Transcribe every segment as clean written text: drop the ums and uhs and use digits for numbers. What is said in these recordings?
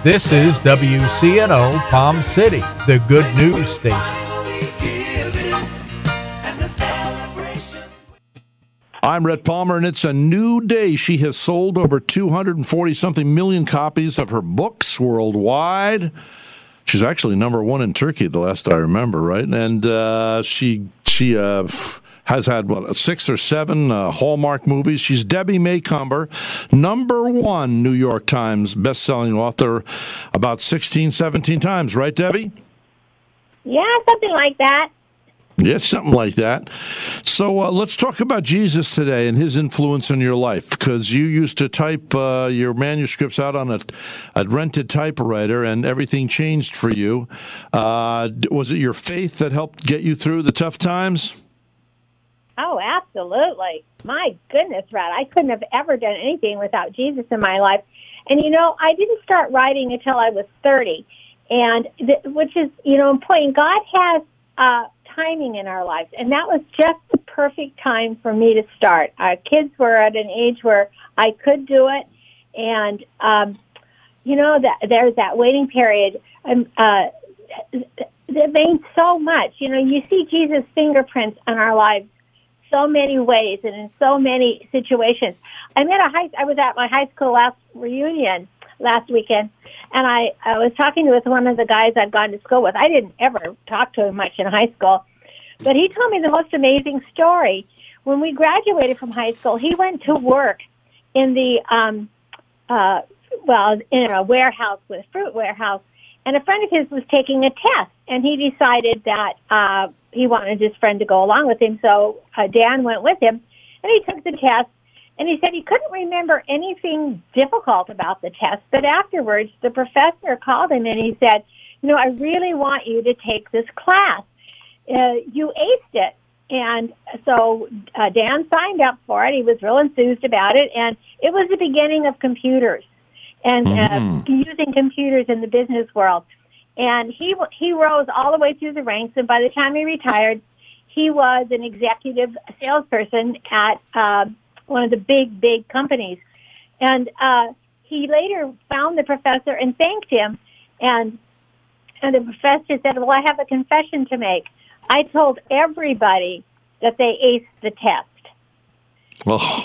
This is WCNO Palm City, the good news station. I'm Rhett Palmer, and it's a new day. She has sold over 240-something million copies of her books worldwide. She's actually number one in Turkey, the last I remember, right? And she has had, 6 or 7 Hallmark movies. She's Debbie Macomber, number one New York Times bestselling author about 16, 17 times. Right, Debbie? Yeah, something like that. Yes, something like that. So let's talk about Jesus today and his influence in your life, because you used to type your manuscripts out on a rented typewriter, and everything changed for you. Was it your faith that helped get you through the tough times? Oh, absolutely. My goodness, Rod, I couldn't have ever done anything without Jesus in my life. And, I didn't start writing until I was 30, and which is, important. God has timing in our lives, and that was just the perfect time for me to start. Our kids were at an age where I could do it, and, that there's that waiting period. That means so much. You see Jesus' fingerprints on our lives so many ways and in so many situations. I was at my high school reunion last weekend, and I was talking with one of the guys I'd gone to school with. I didn't ever talk to him much in high school, but he told me the most amazing story. When we graduated from high school, he went to work in the in a warehouse, with a fruit warehouse, and a friend of his was taking a test, and he decided that he wanted his friend to go along with him, so Dan went with him, and he took the test, and he said he couldn't remember anything difficult about the test, but afterwards the professor called him, and he said, I really want you to take this class. You aced it. And so Dan signed up for it. He was real enthused about it, and it was the beginning of computers and using computers in the business world. And he rose all the way through the ranks, and by the time he retired, he was an executive salesperson at one of the big companies. And he later found the professor and thanked him, and the professor said, well, I have a confession to make. I told everybody that they aced the test. Oh.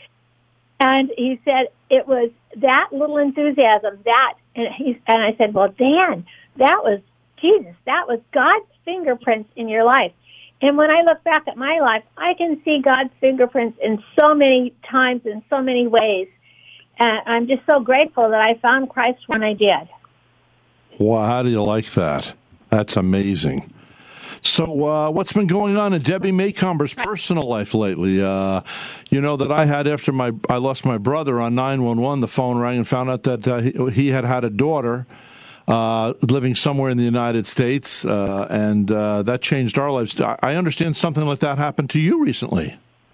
And he said it was that little enthusiasm, and I said, well, Dan, that was Jesus. That was God's fingerprints in your life. And when I look back at my life, I can see God's fingerprints in so many times, in so many ways. And I'm just so grateful that I found Christ when I did. Wow, how do you like that? That's amazing. So what's been going on in Debbie Macomber's personal life lately? That I had after I lost my brother on 911, the phone rang and found out that he had a daughter living somewhere in the United States, and that changed our lives. I understand something like that happened to you recently.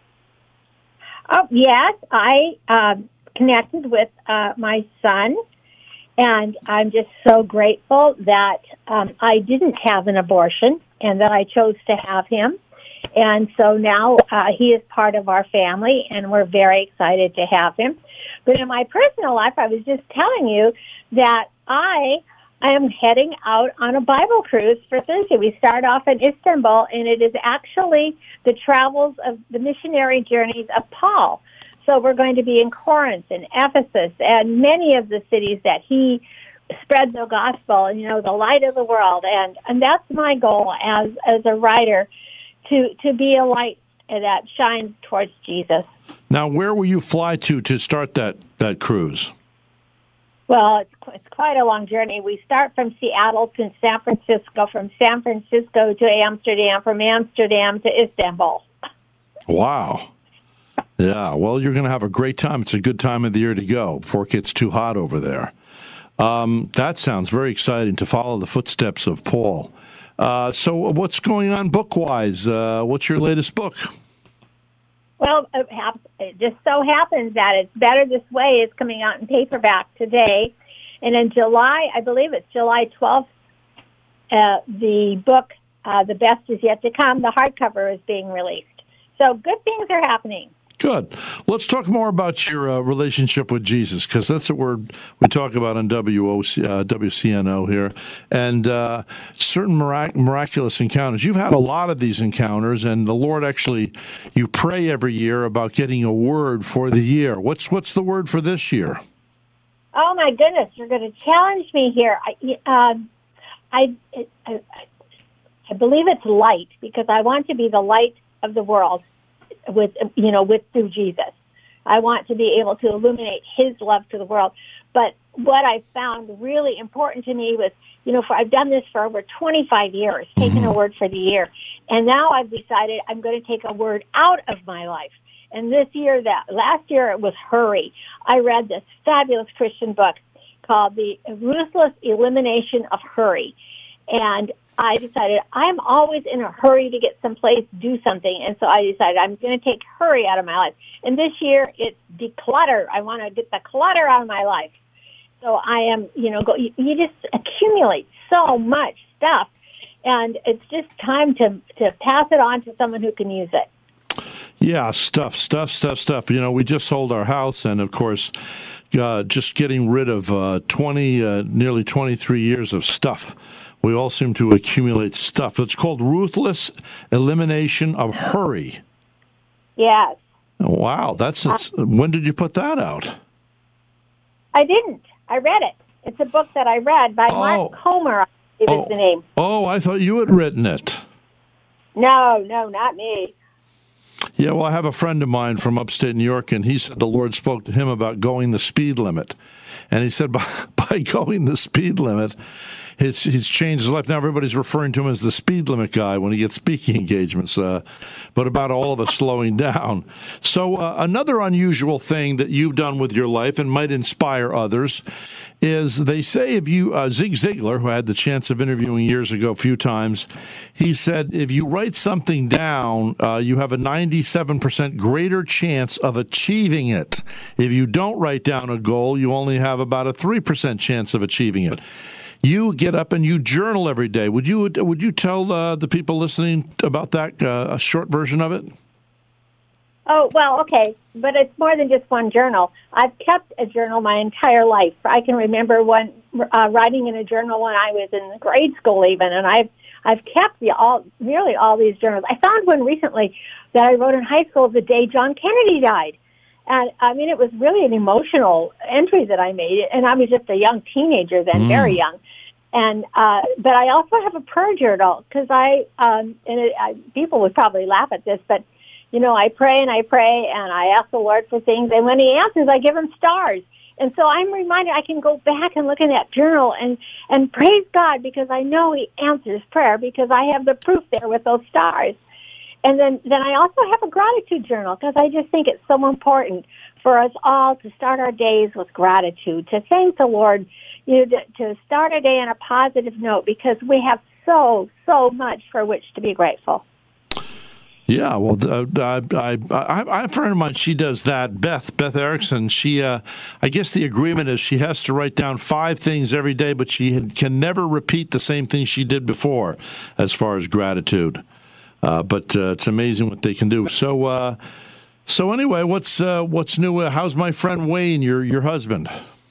Oh, yes. I connected with my son, and I'm just so grateful that I didn't have an abortion and that I chose to have him. And so now he is part of our family, and we're very excited to have him. But in my personal life, I was just telling you that I am heading out on a Bible cruise for Thursday. We start off in Istanbul, and it is actually the travels of the missionary journeys of Paul. So we're going to be in Corinth and Ephesus and many of the cities that he spread the gospel, and the light of the world. And that's my goal as a writer, to be a light that shines towards Jesus. Now, where will you fly to start that cruise? Well, it's quite a long journey. We start from Seattle to San Francisco, from San Francisco to Amsterdam, from Amsterdam to Istanbul. Wow. Yeah, well, you're going to have a great time. It's a good time of the year to go before it gets too hot over there. That sounds very exciting, to follow the footsteps of Paul. So what's going on book-wise? What's your latest book? Well, it just so happens that It's Better This Way is coming out in paperback today. And in July, I believe it's July 12th, the book, The Best Is Yet to Come, the hardcover is being released. So good things are happening. Good. Let's talk more about your relationship with Jesus, because that's a word we talk about on WCNO here, and certain miraculous encounters. You've had a lot of these encounters, and the Lord actually, you pray every year about getting a word for the year. What's the word for this year? Oh my goodness, you're going to challenge me here. I believe it's light, because I want to be the light of the world through Jesus. I want to be able to illuminate His love to the world. But what I found really important to me was, I've done this for over 25 years, taking a word for the year. And now I've decided I'm going to take a word out of my life. And last year it was hurry. I read this fabulous Christian book called The Ruthless Elimination of Hurry. And I decided I'm always in a hurry to get someplace, do something. And so I decided I'm going to take hurry out of my life. And this year it's declutter. I want to get the clutter out of my life. So I am, you just accumulate so much stuff. And it's just time to pass it on to someone who can use it. Yeah, stuff. We just sold our house, and of course, just getting rid of nearly 23 years of stuff. We all seem to accumulate stuff. It's called Ruthless Elimination of Hurry. Yes. Wow, when did you put that out? I didn't. I read it. It's a book that I read by Mark Comer. Is the name. Oh, I thought you had written it. No, not me. Yeah, well, I have a friend of mine from upstate New York, and he said the Lord spoke to him about going the speed limit. And he said by going the speed limit, he's changed his life. Now everybody's referring to him as the speed limit guy when he gets speaking engagements, but about all of us slowing down. So another unusual thing that you've done with your life and might inspire others is they say if you, Zig Ziglar, who I had the chance of interviewing years ago a few times, he said if you write something down, you have a 97% greater chance of achieving it. If you don't write down a goal, you only have about a 3% chance of achieving it. You get up and you journal every day. Would you tell the people listening about that, a short version of it? Oh, well, okay, but it's more than just one journal. I've kept a journal my entire life. I can remember writing in a journal when I was in grade school even, and I've kept nearly all these journals. I found one recently that I wrote in high school the day John Kennedy died. And, it was really an emotional entry that I made, and I was just a young teenager then, very young. And but I also have a prayer journal, because people would probably laugh at this, but, I pray, and I ask the Lord for things, and when He answers, I give Him stars. And so I'm reminded I can go back and look in that journal and praise God, because I know He answers prayer, because I have the proof there with those stars. And then I also have a gratitude journal, because I just think it's so important for us all to start our days with gratitude, to thank the Lord, to start a day on a positive note, because we have so much for which to be grateful. Yeah, well, I a friend of mine, she does that. Beth Erickson, she, I guess the agreement is she has to write down 5 things every day, but she can never repeat the same thing she did before as far as gratitude. But it's amazing what they can do. So anyway, what's new? How's my friend Wayne, your husband?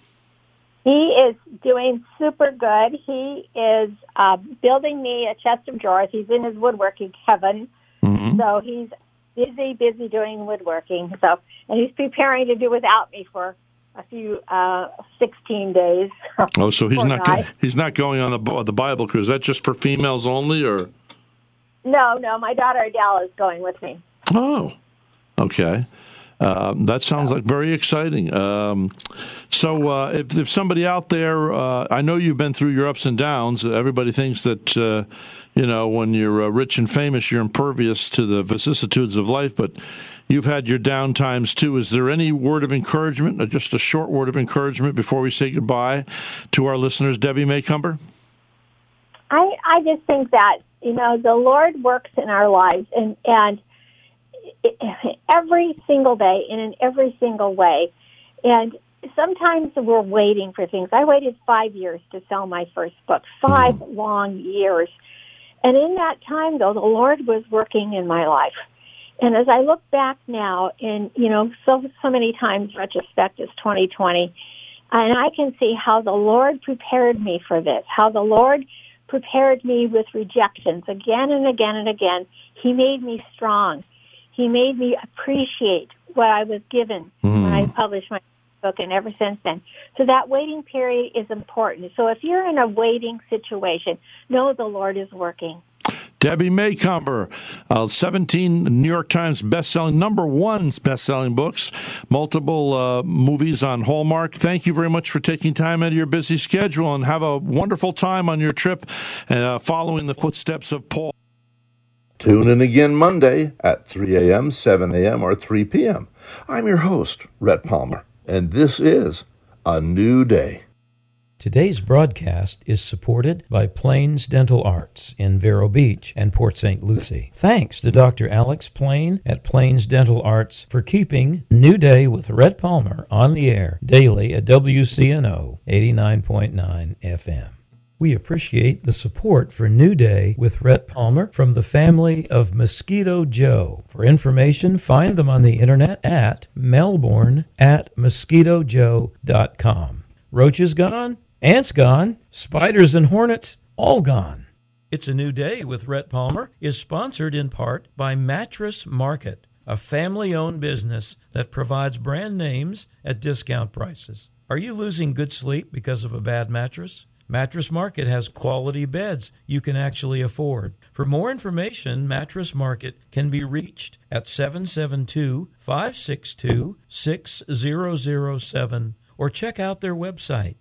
He is doing super good. He is building me a chest of drawers. He's in his woodworking heaven. Mm-hmm. So he's busy doing woodworking. And he's preparing to do without me for a few 16 days. Oh, so he's not going on the Bible cruise. Is that just for females only, or? No, my daughter Adele is going with me. Oh, okay. That sounds like very exciting. So if somebody out there, I know you've been through your ups and downs. Everybody thinks that, when you're rich and famous, you're impervious to the vicissitudes of life, but you've had your down times too. Is there any word of encouragement, just a short word of encouragement before we say goodbye to our listeners, Debbie Macomber? I just think that, the Lord works in our lives, and every single day and in every single way. And sometimes we're waiting for things. I waited 5 years to sell my first book, 5 long years. And in that time, though, the Lord was working in my life. And as I look back now, in so many times retrospect is 2020, and I can see how the Lord prepared me for this, how the Lord prepared me with rejections again and again and again. He made me strong. He made me appreciate what I was given when I published my book, and ever since then. So that waiting period is important. So if you're in a waiting situation, know the Lord is working. Debbie Macomber, 17 New York Times bestselling, #1 bestselling books, multiple movies on Hallmark. Thank you very much for taking time out of your busy schedule, and have a wonderful time on your trip following the footsteps of Paul. Tune in again Monday at 3 a.m., 7 a.m., or 3 p.m. I'm your host, Rhett Palmer, and this is A New Day. Today's broadcast is supported by Plains Dental Arts in Vero Beach and Port St. Lucie. Thanks to Dr. Alex Plain at Plains Dental Arts for keeping New Day with Rhett Palmer on the air daily at WCNO 89.9 FM. We appreciate the support for New Day with Rhett Palmer from the family of Mosquito Joe. For information, find them on the internet at melbourne@mosquitojoe.com. Roaches gone? Ants gone, spiders and hornets, all gone. It's a New Day with Rhett Palmer is sponsored in part by Mattress Market, a family-owned business that provides brand names at discount prices. Are you losing good sleep because of a bad mattress? Mattress Market has quality beds you can actually afford. For more information, Mattress Market can be reached at 772-562-6007 or check out their website,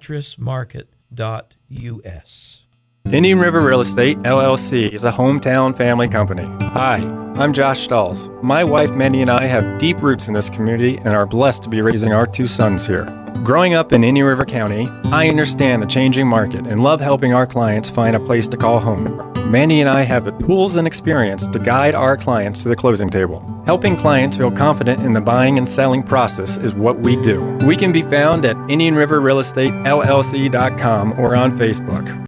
mattressmarket.us. Indian River Real Estate, LLC is a hometown family company. Hi, I'm Josh Stahls. My wife Mandy and I have deep roots in this community and are blessed to be raising our 2 sons here. Growing up in Indian River County, I understand the changing market and love helping our clients find a place to call home. Mandy and I have the tools and experience to guide our clients to the closing table. Helping clients feel confident in the buying and selling process is what we do. We can be found at IndianRiverRealEstateLLC.com or on Facebook.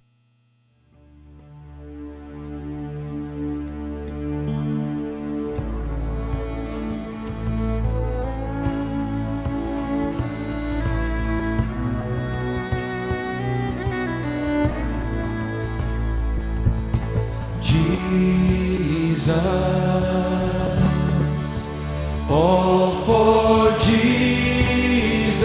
All for Jesus,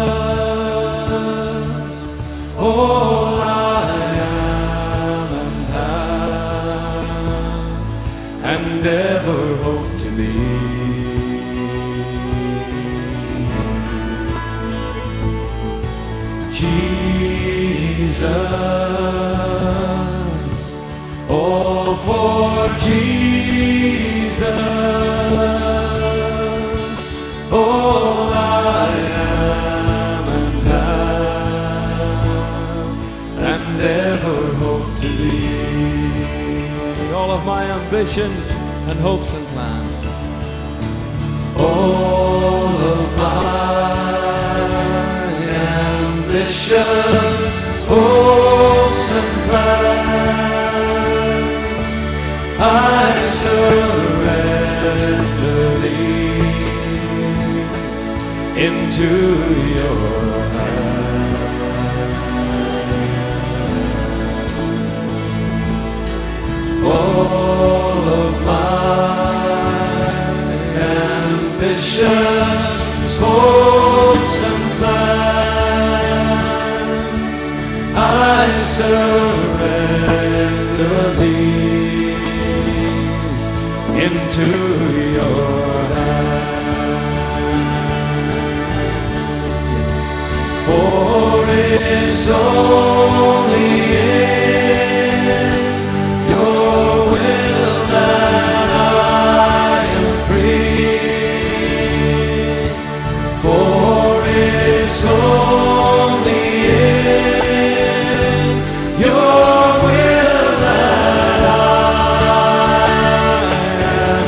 all I am and have, and ever hope to be. Jesus, all for Jesus. All I am and have, and ever hope to be. All of my ambitions and hopes and plans. All of my ambitions, hopes and plans, I surrender these into your hand. All of my ambitions, hopes and plans, I surrender these into your hand. For it's only in your will that I am free. For it's only in your will that I am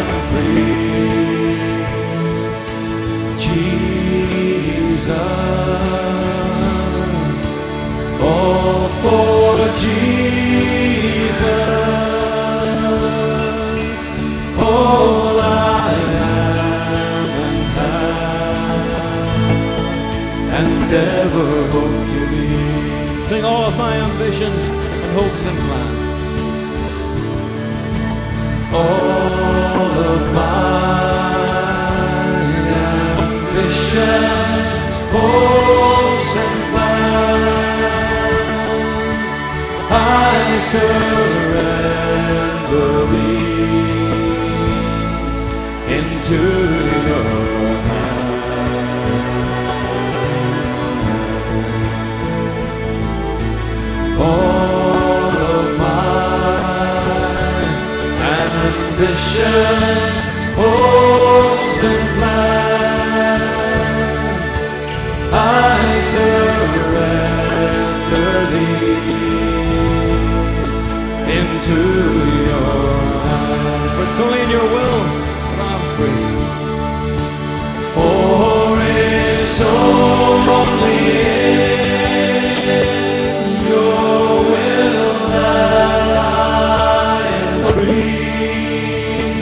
free. Jesus, oh, sing all of my ambitions and hopes and plans. All of my ambitions, hopes and plans, I surrender these into your hands. All of my ambitions, hopes and plans, I surrender these into your hands. For it's only in your will that I'm free. For it's only in your will that I am free.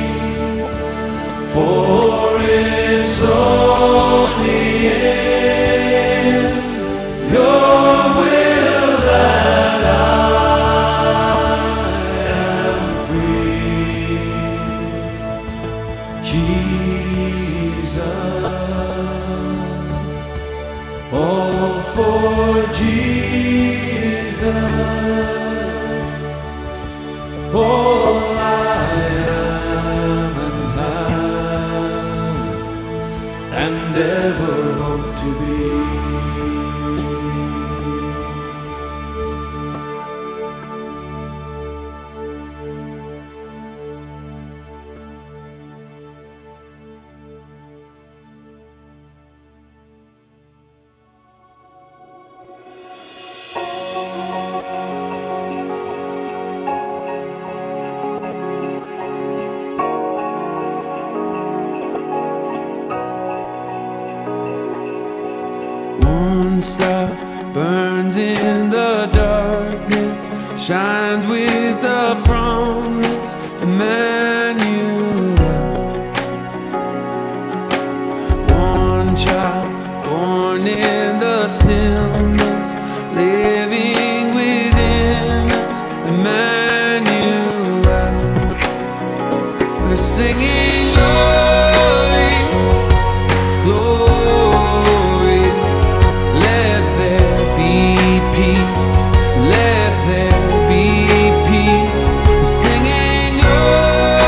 For it's only in your will that I am free. Jesus, all for Jesus, all I am and ever hope to be. One star burns in the darkness, shines with the promise, Emmanuel. One child born in the stillness, living within us, Emmanuel. We're singing glory, glory. Let there be peace. Let there be peace. We're singing glory.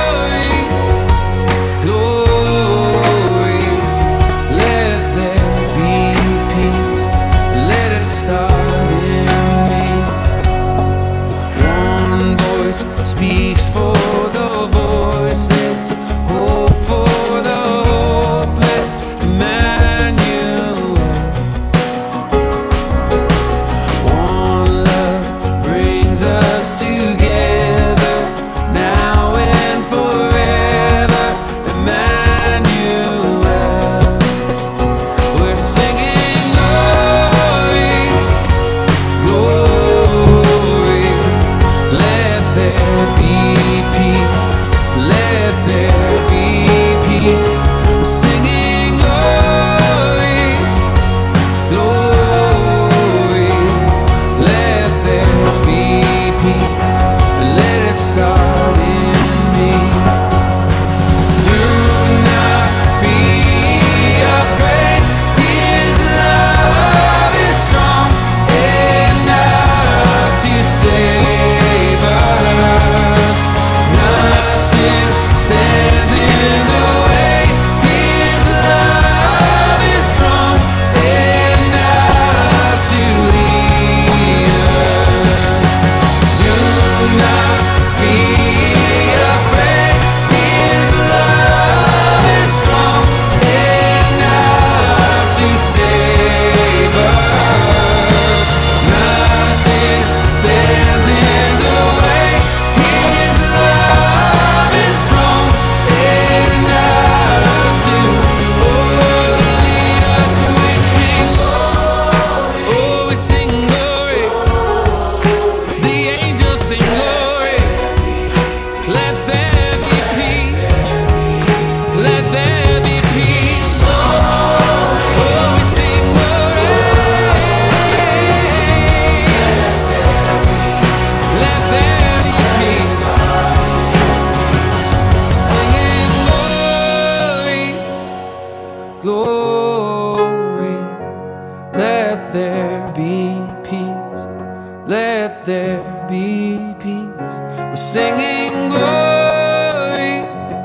let there be peace. We're singing glory,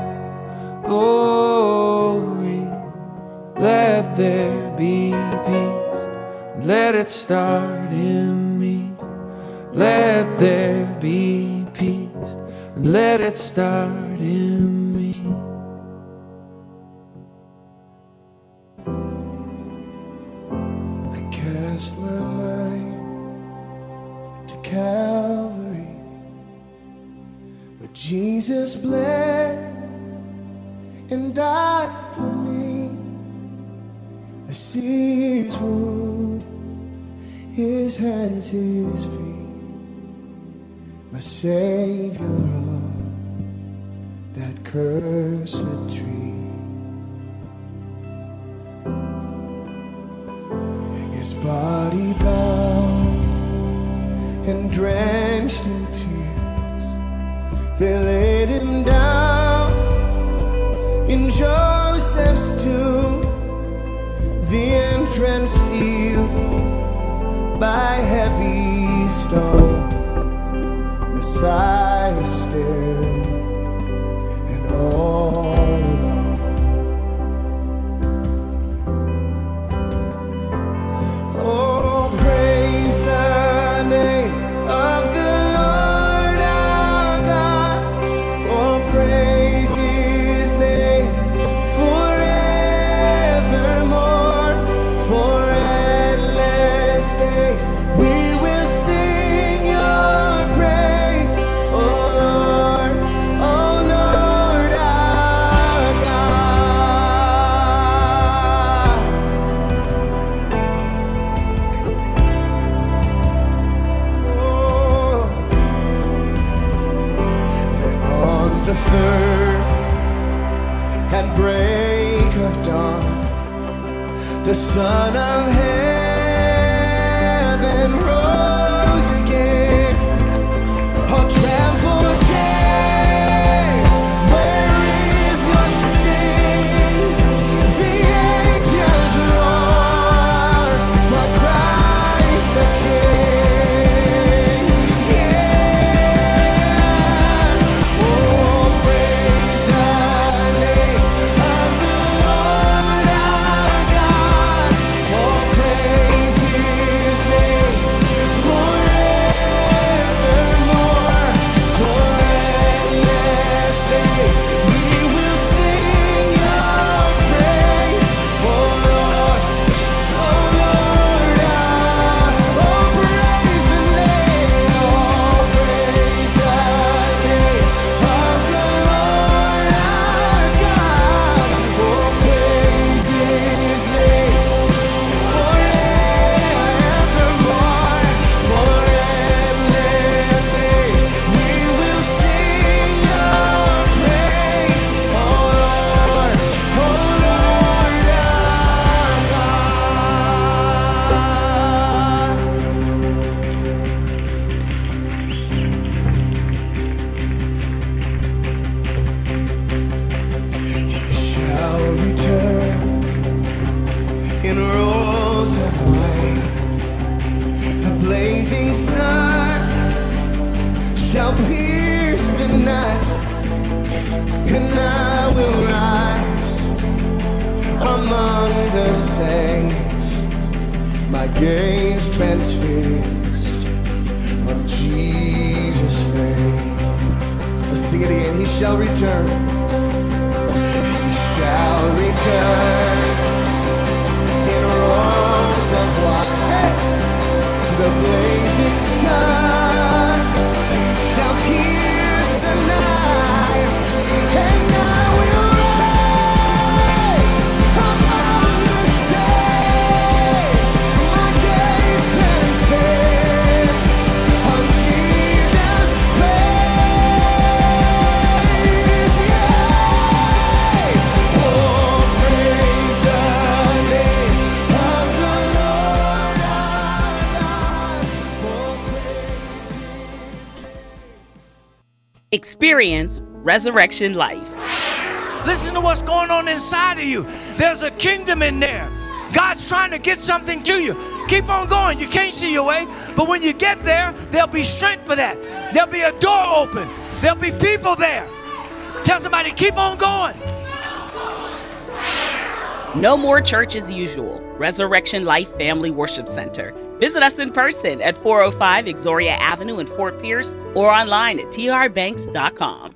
glory, let there be peace. Let it start in me. Let there be peace. Let it start in me. I cast my mind to Calvary, where Jesus bled and died for me. I see his wounds, his hands, his feet, my Savior on that cursed tree. His body bound and drenched in tears, they laid him down in Joseph's tomb, the entrance sealed by heavy stone. Messiah still and all alone. Oh, praise the name of the Lord our God. Oh, praise his name forevermore. For endless days we will sing your praise, oh Lord our God. Oh. Then on the third at break of dawn, the Son of Heaven rose again. Oh, trample dead, where is your sting? The angels roar for Christ the King. Yeah. Oh, praise the name of the Lord our God. Oh, praise his name forevermore. For endless days we will sing your praise, oh Lord, oh Lord, oh praise the name, oh praise the name of the Lord our God. Oh, praise his name forevermore. For endless days we will sing your praise, oh Lord, our God. He shall return in rows of light. The blazing sun shall pierce the night, and I will rise among the saints, my gaze transfixed on Jesus' face. Let's sing it again. He shall return. He shall return in rows of white. Hey! The blazing sun shall pierce the night, and I will rise among the saints, my gaze transfixed on Jesus' face. Yeah. Oh, praise the name of the Lord our God. Oh, praise Experience Resurrection Life. Listen to what's going on inside of you. There's a kingdom in there. God's trying to get something to you. Keep on going. You can't see your way, but when you get there, there'll be strength for that. There'll be a door open. There'll be people there. Tell somebody, keep on going. No more church as usual. Resurrection Life Family Worship Center. Visit us in person at 405 Exoria Avenue in Fort Pierce or online at trbanks.com.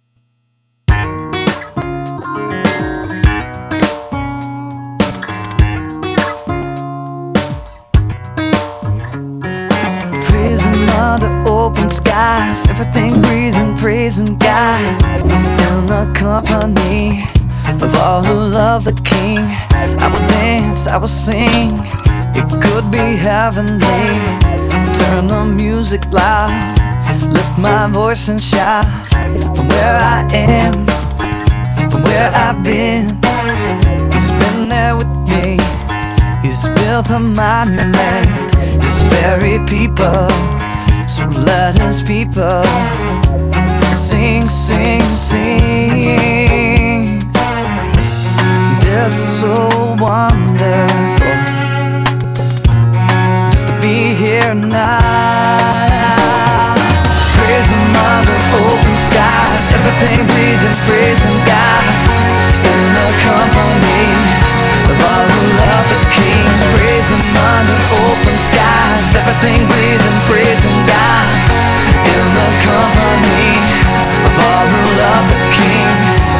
Praising under open skies, everything breathing, praising God in the company of all who love the King. I will dance, I will sing, it could be heavenly. Turn the music loud, lift my voice and shout. From where I am, from where I've been, He's been there with me. He's built a monument, His very people. So let His people sing, sing, sing. It's so wonderful just to be here now. Praise Him under open skies, everything breathing, praising God in the company of all who love the King. Praise Him under open skies, everything breathing, praising God in the company of all who love the King.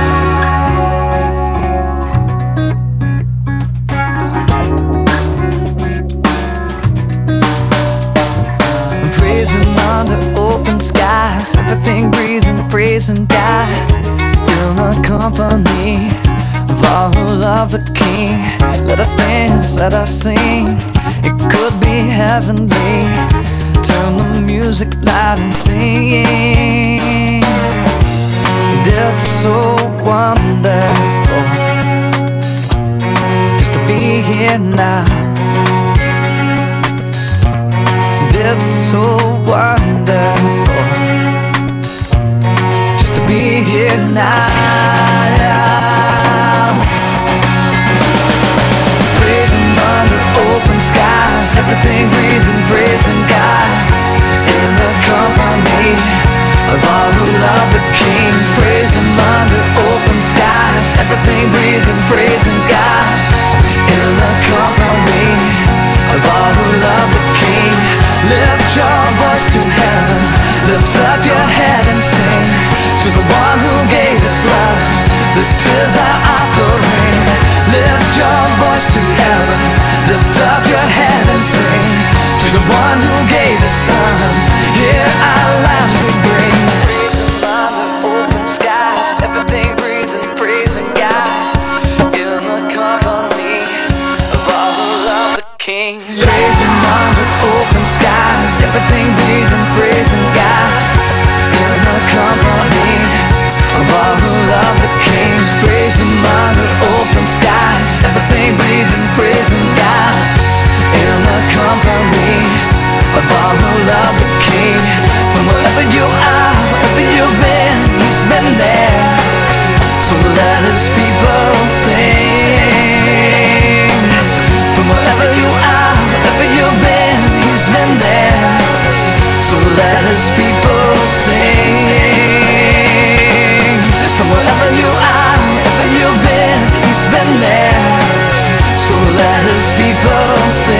Praising under open skies, everything breathing, praising God in the company of all who love the King. Let us dance, let us sing, it could be heavenly. Turn the music loud and sing. And it's so wonderful just to be here now. It's so wonderful just to be here now. Praising under open skies, everything breathing, praising God in the company of all who love the King. Praise Him under open skies, everything breathing, praising God in the company of all who love the King. Lift your voice to heaven, lift up your head and sing to the one who gave His love. This is our offering. Lift your voice to heaven, lift up your head and sing to the one who gave His Son. Here our lives we bring. Praise Him under open skies, everything breathing, praising God in the company of all who love the King. Praise Him under open skies, everything breathing, praising God in the company of all who love the King. Praise Him under open skies, everything breathing, praising God in the company of all who love the King. From wherever you are, wherever you've been, He's been there. So let His people sing. From wherever you are, wherever you've been, He's been there. So let His people sing. From wherever you are, wherever you've been, He's been there. So let His people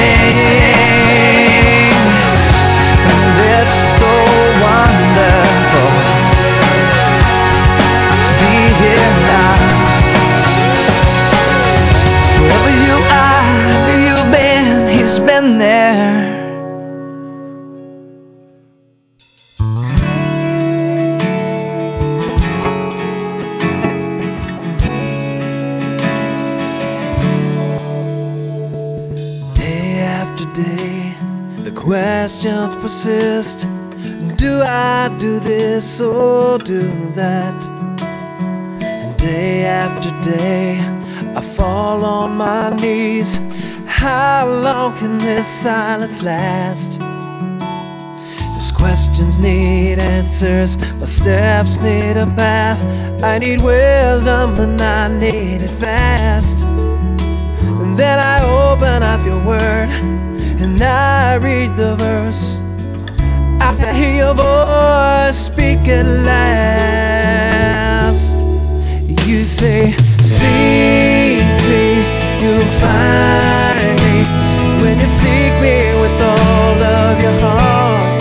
sing. And it's so wonderful to be here now. Wherever you are, wherever you've been, He's been there. Questions persist. Do I do this or do that? And day after day I fall on my knees. How long can this silence last? These questions need answers, my steps need a path. I need wisdom and I need it fast. And then I open up your word and I read the verse. I hear your voice speak at last. You say, seek me, you'll find me. When you seek me with all of your heart,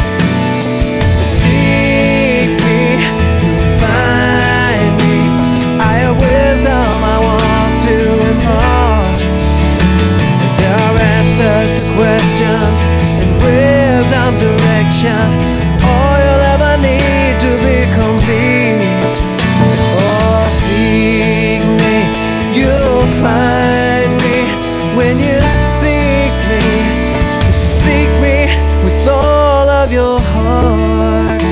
seek me, you'll find me. I have wisdom I want to impart. There are answers to questions and wisdom direction. All you'll ever need to be complete. Oh, seek me, you'll find me. When you seek me with all of your heart.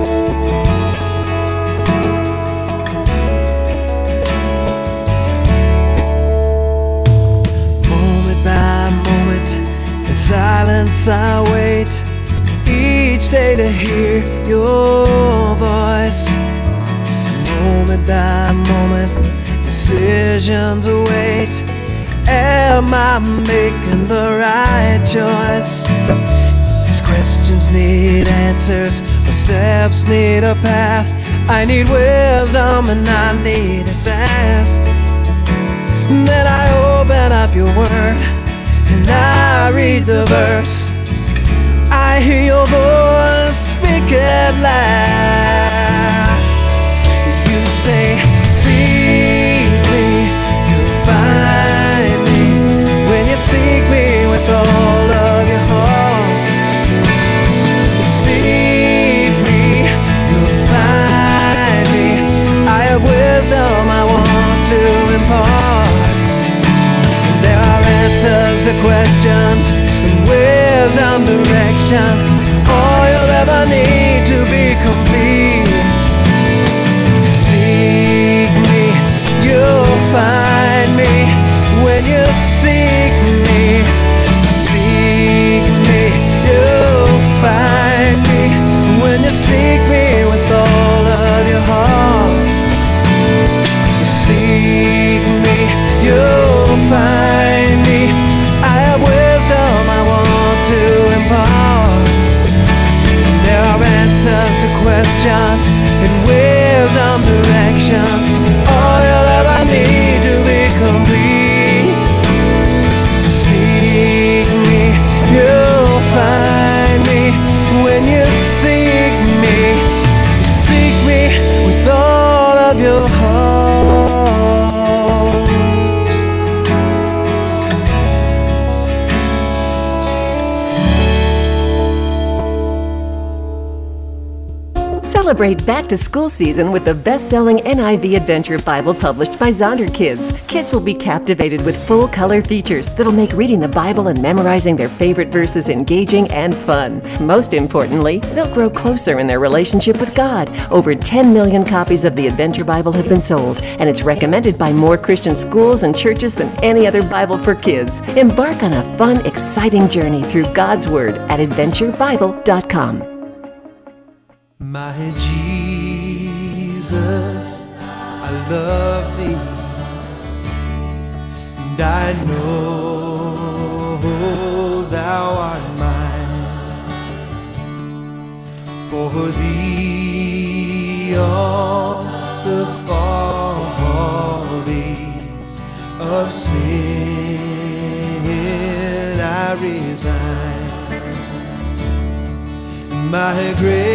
Moment by moment, in silence I wait each day to hear your voice. Moment by moment, decisions await. Am I making the right choice? These questions need answers, my steps need a path. I need wisdom and I need it fast. And then I open up your word and I read the verse. I hear your voice speak at last. You say, seek me, you'll find me. When you seek me with all of your heart, seek me, you'll find me. I have wisdom I want to impart. There are answers to questions and wisdom direction. All you'll ever need to be complete. Seek me, you'll find me. When you seek me, you'll find me. When you seek me with all of your heart, seek me, you'll find me. I have wisdom I want to impart. There are answers to questions and wisdom direction. All you'll ever need to be complete. Seek me, you'll find me. When you seek me with all of your heart. Celebrate back-to-school season with the best-selling NIV Adventure Bible published by Zonder Kids. Kids will be captivated with full-color features that'll make reading the Bible and memorizing their favorite verses engaging and fun. Most importantly, they'll grow closer in their relationship with God. Over 10 million copies of the Adventure Bible have been sold, and it's recommended by more Christian schools and churches than any other Bible for kids. Embark on a fun, exciting journey through God's Word at AdventureBible.com. My Jesus, I love thee, and I know thou art mine. For thee all the follies of sin I resign. My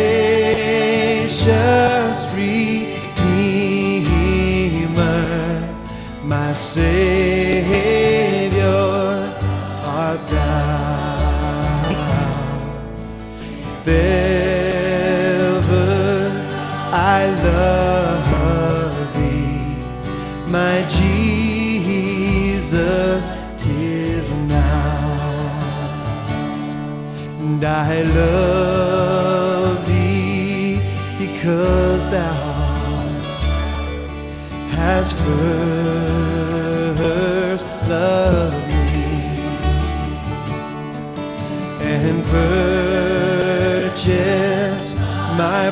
gracious Redeemer, my Savior art thou. If ever I love thee, my Jesus, 'tis now. And I love thee because thou hast first loved me and purchased my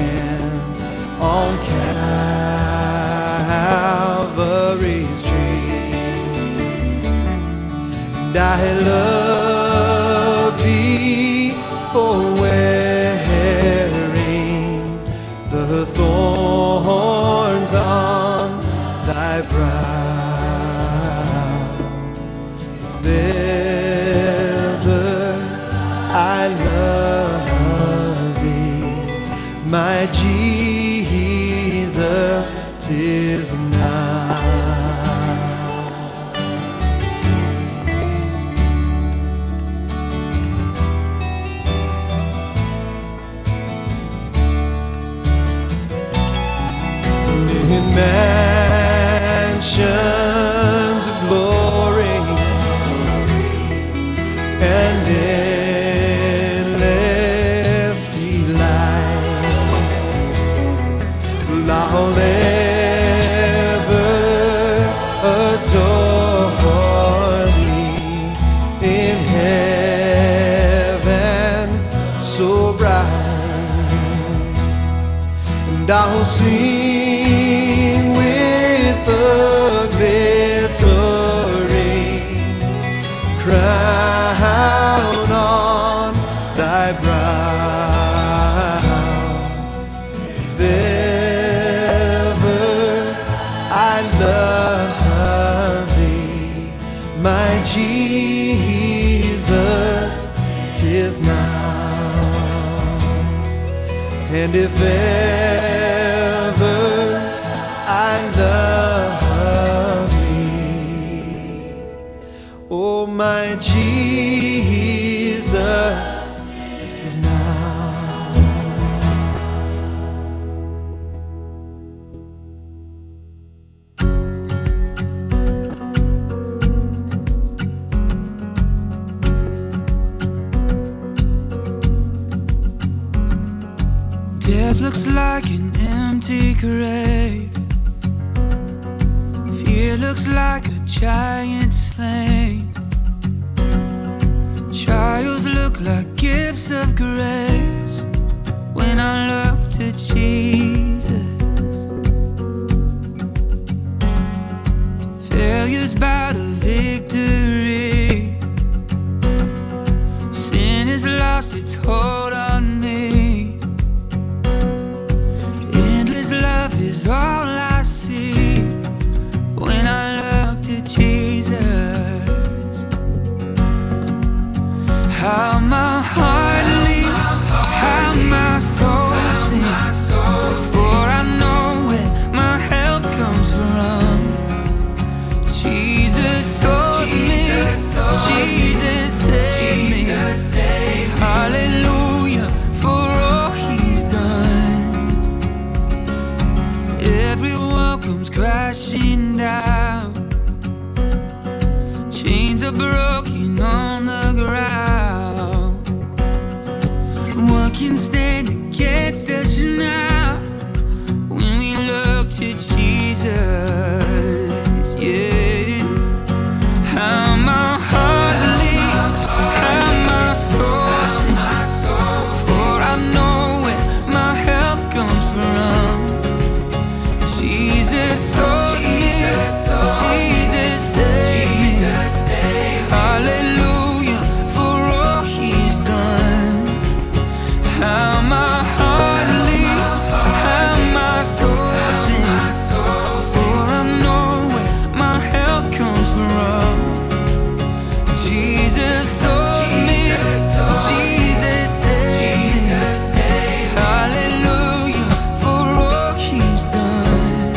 pardon on Calvary's tree. I love thee, my Jesus, 'tis now. In mansions of glory and endless delight, I'll ever adore thee in heaven so bright, and I'll sing with the glittering crown on thy brow. If ever I love thee, my Jesus, 'tis now. And if ever I love thee, oh, my Jesus is now. Death looks like an empty grave. Fear looks like a giant slain. Trials look like gifts of grace when I look to Jesus. Failure's bout a victory. Sin has lost its hold on me. Endless love is all I see when I look to Jesus. How my heart leaps, how my soul sings, for I know where my help comes from. Jesus taught me, Jesus saved me. Hallelujah for all he's done. Every wall comes crashing down. Chains are broken on the ground. What can stand against us now when we look to Jesus? Yeah. How my heart leaps, how my soul sings, for I know where my help comes from. Jesus taught me, Jesus saved me. Hallelujah for all he's done. How my heart leaps, how my soul sings, for I know where my help comes from. Jesus taught me, Jesus saved me. Hallelujah for all he's done.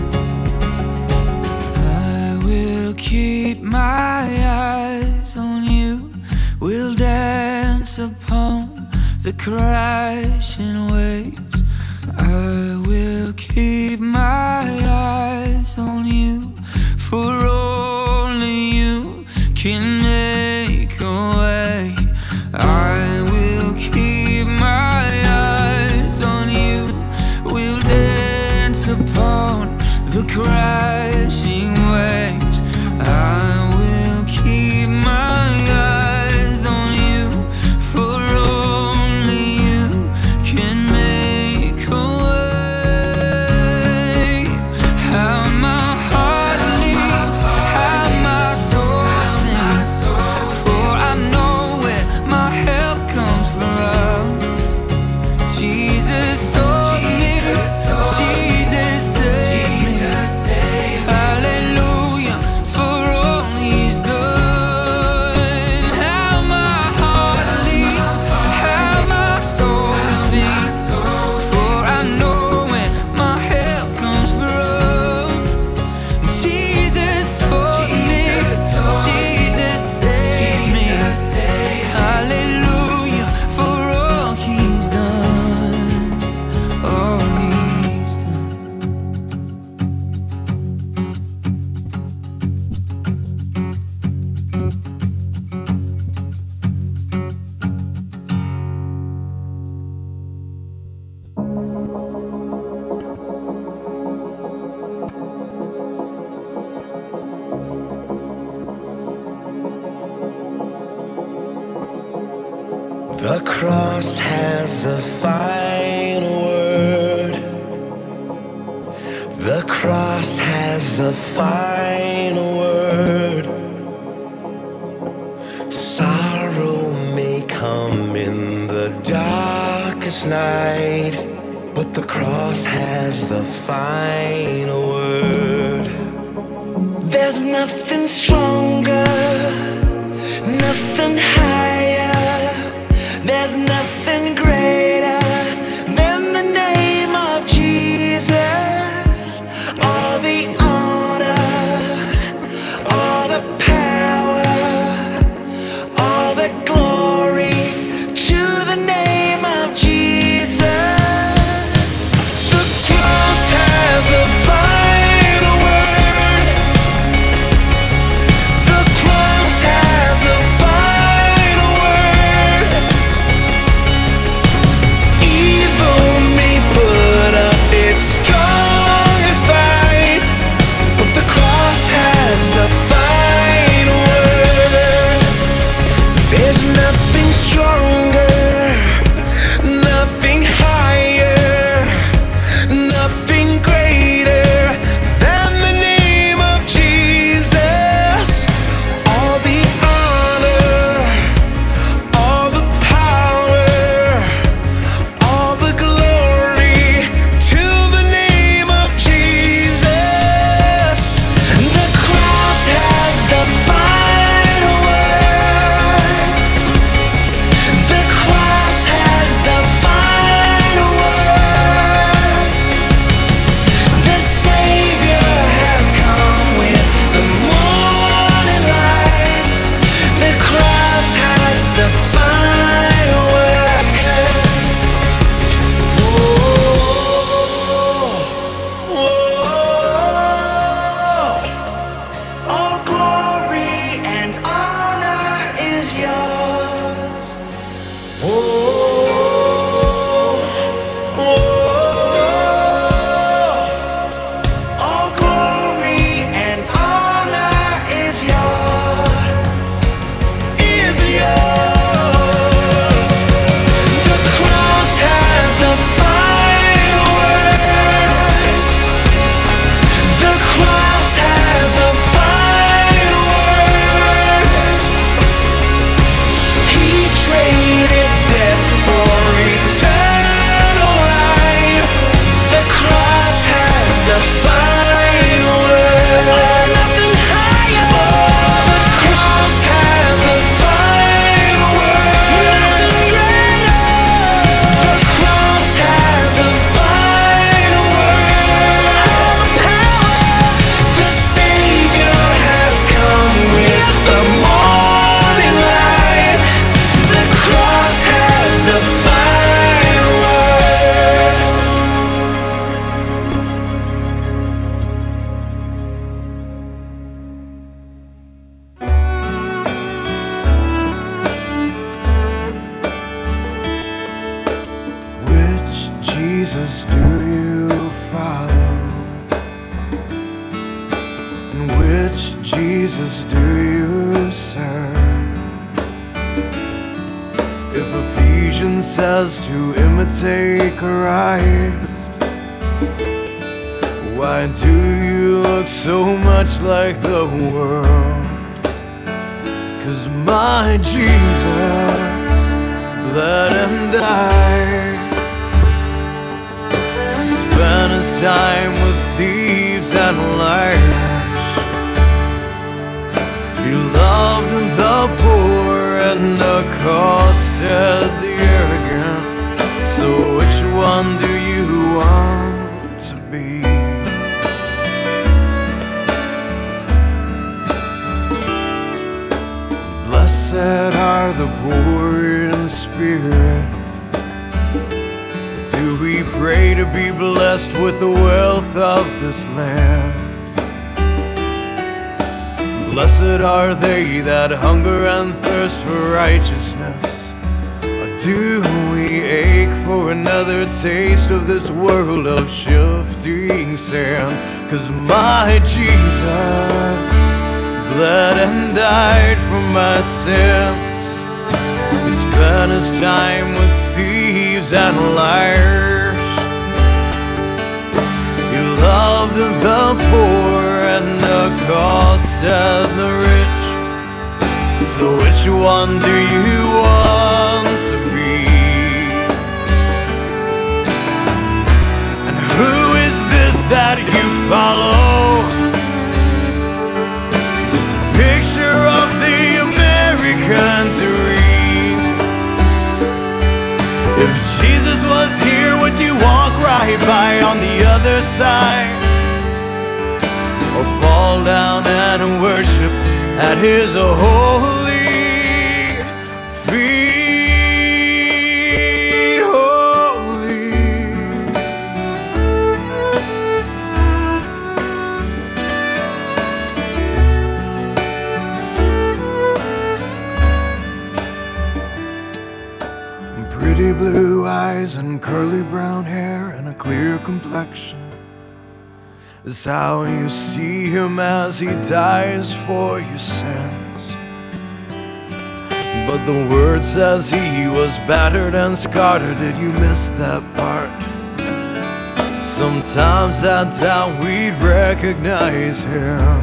I will keep my eyes on you, will dance upon the crashing waves. I will keep my eyes on you, for only you can make a way. I will keep my eyes on you, will dance upon the crashing waves. I will keep my eyes on you, for only you can make a way. The cross has the final word. The cross has the final word. Sorrow may come in the darkest night, but the cross has the final word. There's nothing stronger, nothing higher. There's nothing greater than the name of Jesus. All the honor, all the power, all the glory to the name of Jesus. The cross has the final word. The cross has the final word. Evil may put up its strongest fight, but the cross has the final word. There's nothing stronger, nothing higher, nothing greater than the name of Jesus. All the honor, all the power, all the glory to the name of Jesus. The cross has the final word. The cross has the final word. The Savior has come with the morning light. The cross has the final word. All glory and honor is yours. All glory and honor is yours. Is yours. The cross has the final word. The cross has the final word. He traded death for eternal life. The cross has the final word. Nothing higher. The cross has the final word. Nothing greater. The cross has the final word. All the power. The Savior has come with the morning light. The cross has the final word. Which Jesus do you follow? And which Jesus do you serve? If Ephesians says to imitate Christ, why do you look so much like the world? 'Cause my Jesus bled and died, spent his time with thieves and liars. He loved the poor and accosted the arrogant. So which one do you want to be? Blessed are the poor in spirit. Do we pray to be blessed with the wealth of this land? Blessed are they that hunger and thirst for righteousness. Or do we ache for another taste of this world of shifting sand? 'Cause my Jesus bled and died for my sins. He spent his time with thieves and liars. He loved the poor and accosted the rich. So which one do you want to be? And who is this that you follow? This picture of the American dream. If Jesus was here, would you walk right by on the other side? Or fall down and worship at his holy feet? Holy. Pretty blue eyes and curly brown hair and a clear complexion is how you see him as he dies for your sins. But the word says he was battered and scarred. Or did you miss that part? Sometimes I doubt we'd recognize him,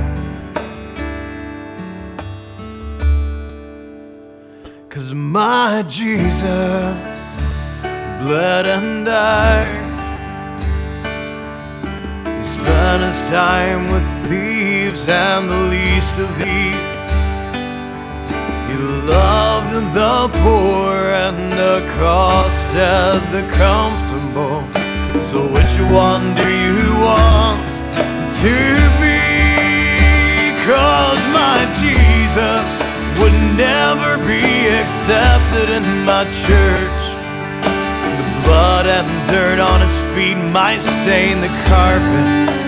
'cause my Jesus bled and died. He spent his time with thieves and the least of these. He loved the poor and accosted the comfortable. So which one do you want to be? 'Cause my Jesus would never be accepted in my church. The blood and dirt on his feet might stain the carpet,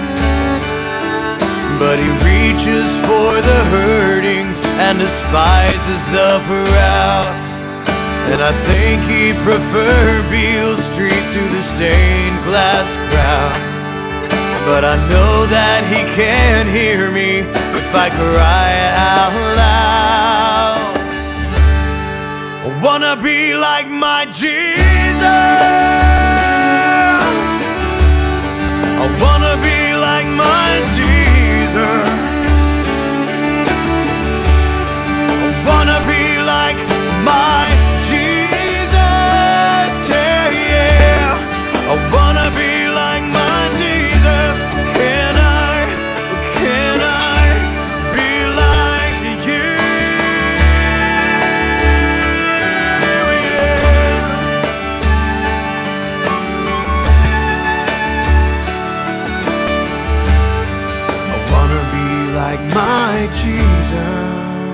but he reaches for the hurting and despises the proud. And I think he'd prefer Beale Street to the stained glass crowd. But I know that he can't hear me if I cry out loud. I wanna be like my Jesus. I wanna be like my Jesus. I wanna be like my Jesus. Yeah, yeah. I wanna be like my Jesus. Can I be like you? I wanna be like my Jesus.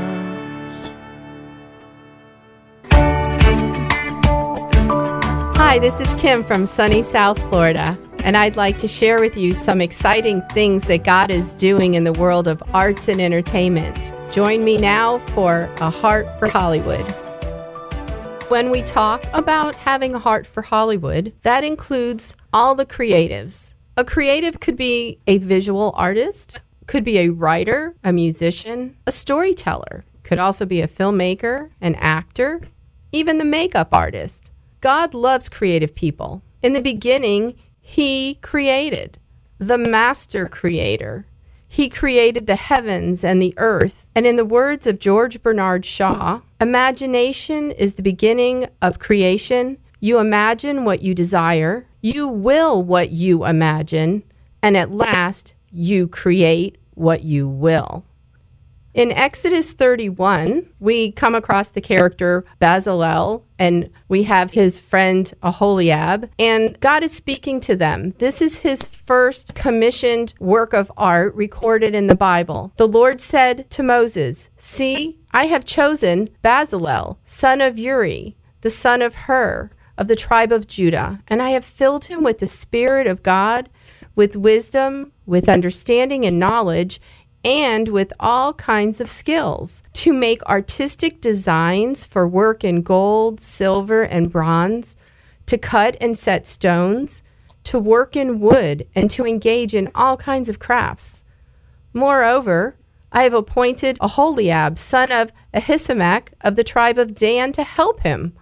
Hi, this is Kim from sunny South Florida, and I'd like to share with you some exciting things that God is doing in the world of arts and entertainment. Join me now for A Heart for Hollywood. When we talk about having a heart for Hollywood, that includes all the creatives. A creative could be a visual artist, could be a writer, a musician, a storyteller, could also be a filmmaker, an actor, even the makeup artist. God loves creative people. In the beginning, He created, the master creator. He created the heavens and the earth. And in the words of George Bernard Shaw, imagination is the beginning of creation. You imagine what you desire. You will what you imagine. And at last, you create what you will. In Exodus 31, we come across the character Bezalel, and we have his friend Aholiab, and God is speaking to them. This is his first commissioned work of art recorded in the Bible. The Lord said to Moses, "See, I have chosen Bezalel, son of Uri, the son of Hur, of the tribe of Judah, and I have filled him with the Spirit of God, with wisdom, with understanding and knowledge, and with all kinds of skills, to make artistic designs for work in gold, silver, and bronze, to cut and set stones, to work in wood, and to engage in all kinds of crafts. Moreover, I have appointed Aholiab, son of Ahisamach, of the tribe of Dan, to help him,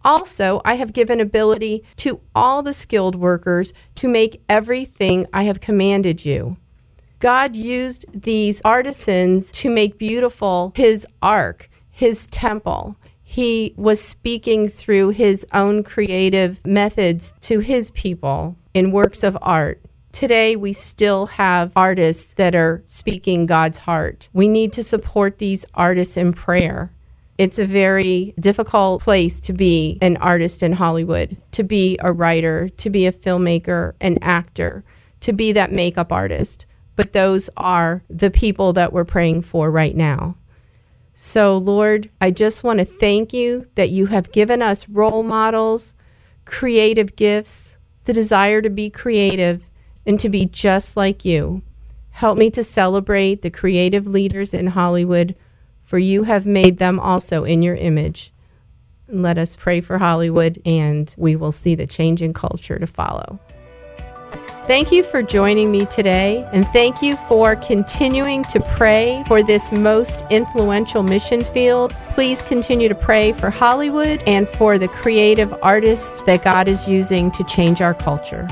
Also, I have given ability to all the skilled workers to make everything I have commanded you. God used these artisans to make beautiful his ark, his temple. He was speaking through his own creative methods to his people in works of art. Today, we still have artists that are speaking God's heart. We need to support these artists in prayer. It's a very difficult place to be an artist in Hollywood, to be a writer, to be a filmmaker, an actor, to be that makeup artist. But those are the people that we're praying for right now. So, Lord, I just want to thank you that you have given us role models, creative gifts, the desire to be creative and to be just like you. Help me to celebrate the creative leaders in Hollywood, for you have made them also in your image. And let us pray for Hollywood, and we will see the change in culture to follow. Thank you for joining me today, and thank you for continuing to pray for this most influential mission field. Please continue to pray for Hollywood and for the creative artists that God is using to change our culture.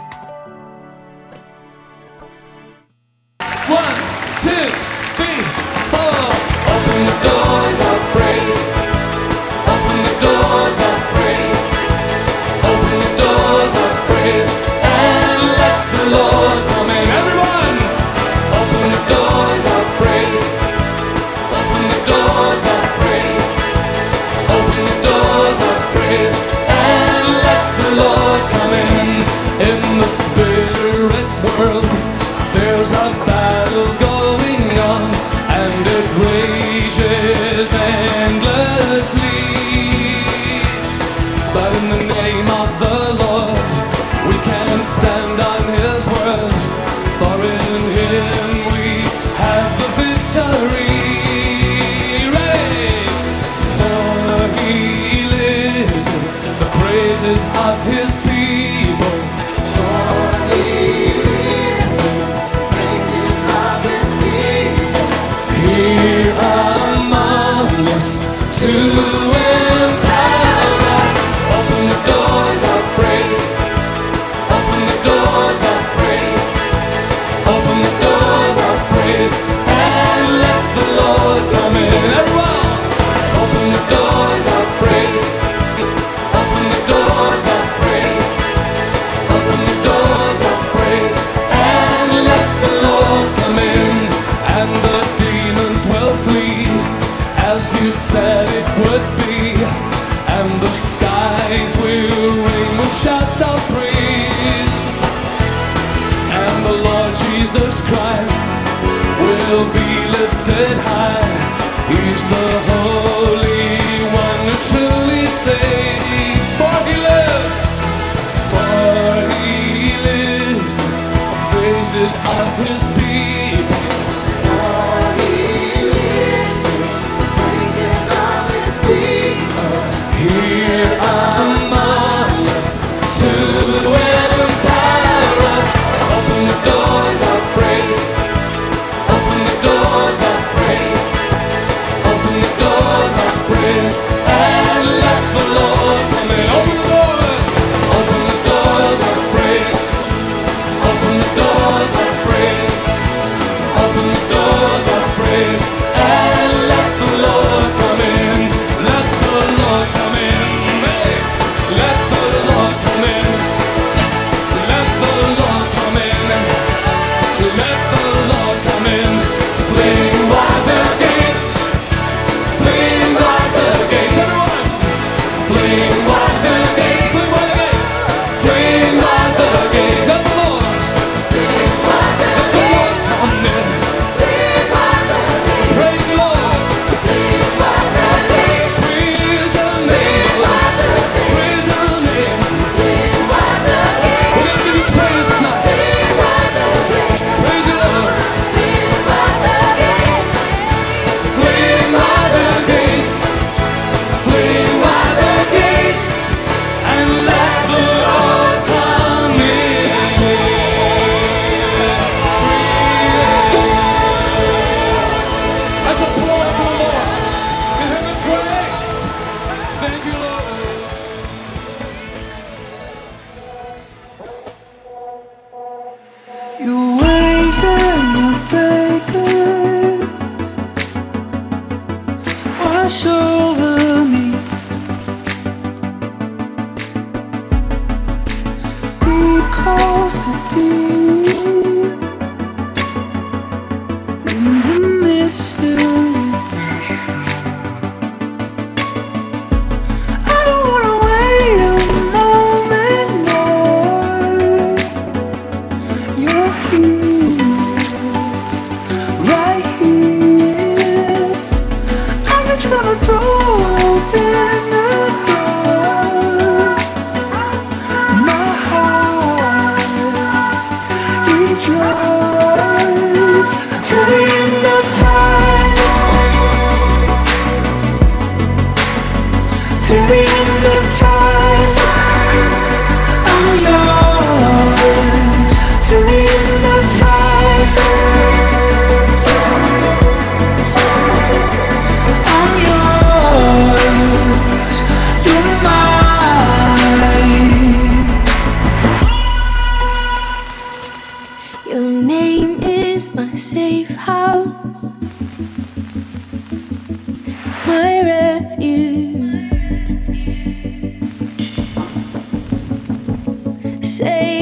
1, 2, 3, 4. Open the doors of grace. Open the doors of grace. Open the doors of grace. The Lord coming, everyone. Open the doors of grace. Open the doors of grace. Open the doors of grace, and let the Lord come in the spirit world, there's a battle going on, and it rages endlessly. But in the name of the Lord, we can stand on his word, for in him we have the victory. Ready? For he lives in the praises of his people. For he lives in the praises of his people. Here among us to empower us. Open the doors of grace. Open the doors of grace. Open the doors of grace, and let the Lord come in. Everyone, open the doors of grace. Open the doors of grace. Open the doors of grace, and let the Lord come in. And the demons will flee, as you said it would be. And the skies will ring with shouts of praise. And the Lord Jesus Christ will be lifted high. He's the Holy One who truly saves. For he lives. For he lives in the praises of his people. For he lives in the praises of his people. Here among us to empower us. Open the doors of grace. Open the doors of grace. Open the doors of grace, and let the Lord come in. Open the doors. Open the doors of grace. Open the doors of grace. Say